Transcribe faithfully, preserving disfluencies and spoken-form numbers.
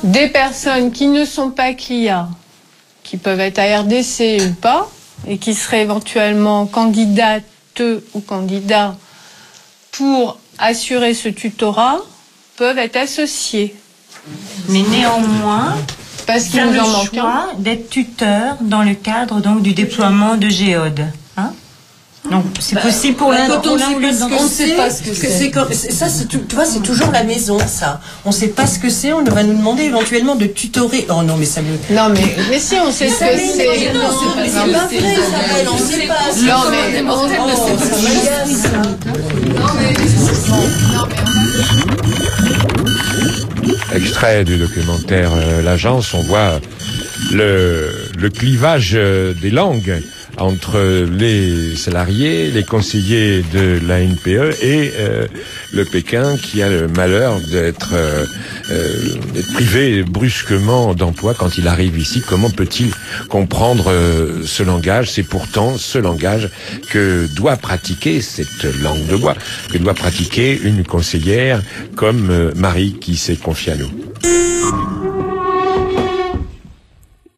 des personnes qui ne sont pas C L I A, qui peuvent être à R D C ou pas, et qui seraient éventuellement candidates ou candidats pour assurer ce tutorat, peuvent être associés. Mais néanmoins, parce qu'il nous nous en en manque un. d'être tuteur dans le cadre donc du déploiement de Géode. Hein, donc c'est bah, possible pour l'un quand on ne sait pas ce que c'est. Ça, c'est tu vois, c'est toujours la maison, ça. On ne sait pas ce que c'est. On va nous demander éventuellement de tutorer. Oh non, mais ça me. Non, mais mais si on sait ce que c'est. Non, c'est pas vrai, Isabelle. On ne sait pas. Non, mais non, Extrait du documentaire euh, L'Agence, on voit le, le clivage euh, des langues entre les salariés, les conseillers de la N P E et euh, le Pékin qui a le malheur d'être euh, euh, d'être privé brusquement d'emploi quand il arrive ici. Comment peut-il comprendre euh, ce langage? C'est pourtant ce langage que doit pratiquer, cette langue de bois, que doit pratiquer une conseillère comme euh, Marie qui s'est confiée à nous.